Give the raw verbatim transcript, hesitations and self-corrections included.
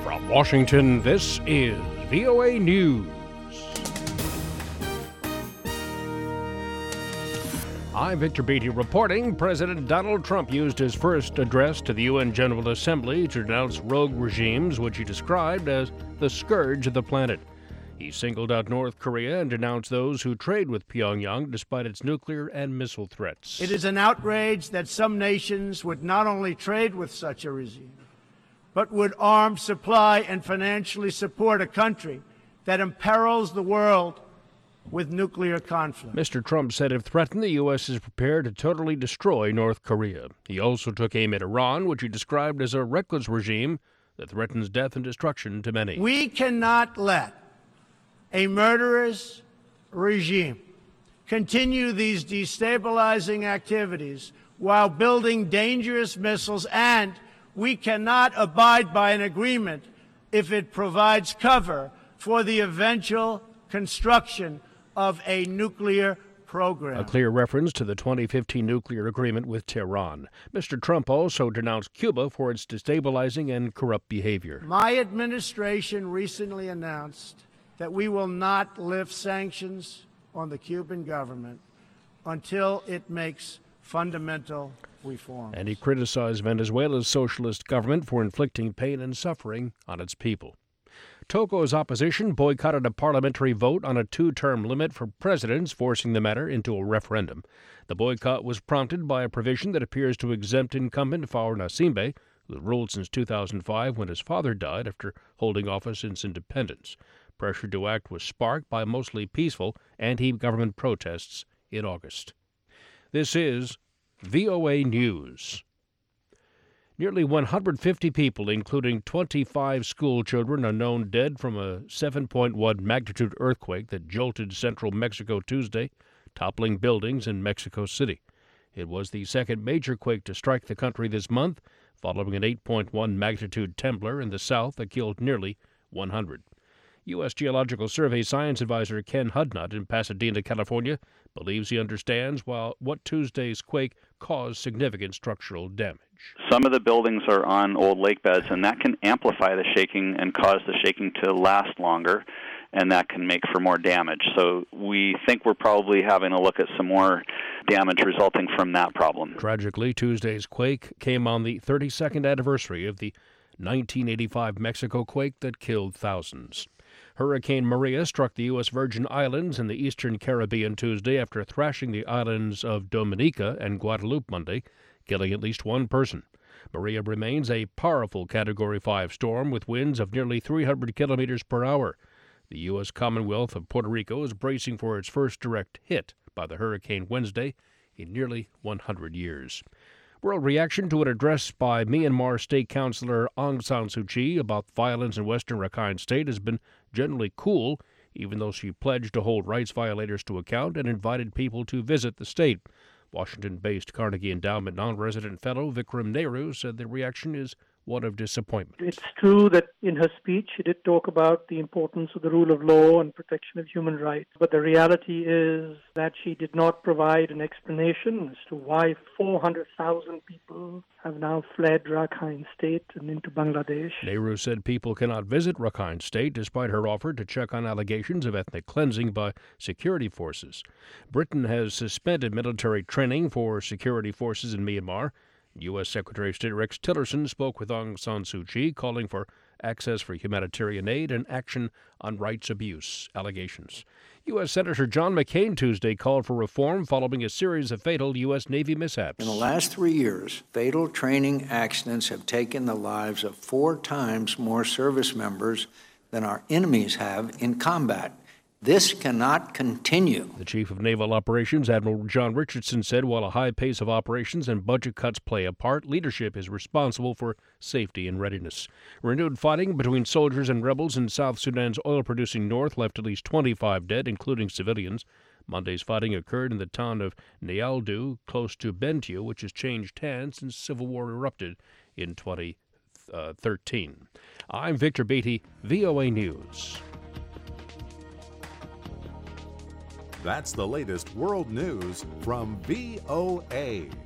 From Washington, this is V O A News. I'm Victor Beatty reporting. President Donald Trump used his first address to the U N General Assembly to denounce rogue regimes, which he described as the scourge of the planet. He singled out North Korea and denounced those who trade with Pyongyang despite its nuclear and missile threats. It is an outrage that some nations would not only trade with such a regime, but would arm, supply, and financially support a country that imperils the world with nuclear conflict. Mister Trump said if threatened, the U S is prepared to totally destroy North Korea. He also took aim at Iran, which he described as a reckless regime that threatens death and destruction to many. We cannot let a murderous regime continue these destabilizing activities while building dangerous missiles, and we cannot abide by an agreement if it provides cover for the eventual construction of a nuclear program. A clear reference to the twenty fifteen nuclear agreement with Tehran. Mister Trump also denounced Cuba for its destabilizing and corrupt behavior. My administration recently announced that we will not lift sanctions on the Cuban government until it makes fundamental reforms. And he criticized Venezuela's socialist government for inflicting pain and suffering on its people. Togo's opposition boycotted a parliamentary vote on a two-term limit for presidents, forcing the matter into a referendum. The boycott was prompted by a provision that appears to exempt incumbent Faure Gnassingbe, who ruled since two thousand five when his father died after holding office since independence. Pressure to act was sparked by mostly peaceful anti-government protests in August. This is V O A News. Nearly one hundred fifty people, including twenty-five school children, are known dead from a seven point one magnitude earthquake that jolted central Mexico Tuesday, toppling buildings in Mexico City. It was the second major quake to strike the country this month, following an eight point one magnitude Temblor in the south that killed nearly one hundred. U S Geological Survey Science Advisor Ken Hudnut in Pasadena, California, believes he understands while what Tuesday's quake caused significant structural damage. Some of the buildings are on old lake beds, and that can amplify the shaking and cause the shaking to last longer, and that can make for more damage. So we think we're probably having a look at some more damage resulting from that problem. Tragically, Tuesday's quake came on the thirty-second anniversary of the nineteen eighty-five Mexico quake that killed thousands. Hurricane Maria struck the U S Virgin Islands in the eastern Caribbean Tuesday after thrashing the islands of Dominica and Guadeloupe Monday, killing at least one person. Maria remains a powerful Category five storm with winds of nearly three hundred kilometers per hour. The U S Commonwealth of Puerto Rico is bracing for its first direct hit by the hurricane Wednesday in nearly one hundred years. World reaction to an address by Myanmar State Councilor Aung San Suu Kyi about violence in western Rakhine State has been generally cool, even though she pledged to hold rights violators to account and invited people to visit the state. Washington-based Carnegie Endowment non-resident fellow Vikram Nehru said the reaction is one of disappointment. It's true that in her speech she did talk about the importance of the rule of law and protection of human rights, but the reality is that she did not provide an explanation as to why four hundred thousand people have now fled Rakhine State and into Bangladesh. Nehru said people cannot visit Rakhine State despite her offer to check on allegations of ethnic cleansing by security forces. Britain has suspended military training for security forces in Myanmar. U S Secretary of State Rex Tillerson spoke with Aung San Suu Kyi, calling for access for humanitarian aid and action on rights abuse allegations. U S Senator John McCain Tuesday called for reform following a series of fatal U S Navy mishaps. In the last three years, fatal training accidents have taken the lives of four times more service members than our enemies have in combat. This cannot continue. The Chief of Naval Operations, Admiral John Richardson, said while a high pace of operations and budget cuts play a part, leadership is responsible for safety and readiness. Renewed fighting between soldiers and rebels in South Sudan's oil-producing north left at least twenty-five dead, including civilians. Monday's fighting occurred in the town of Nialdu, close to Bentiu, which has changed hands since civil war erupted in twenty thirteen. I'm Victor Beatty, V O A News. That's the latest world news from V O A.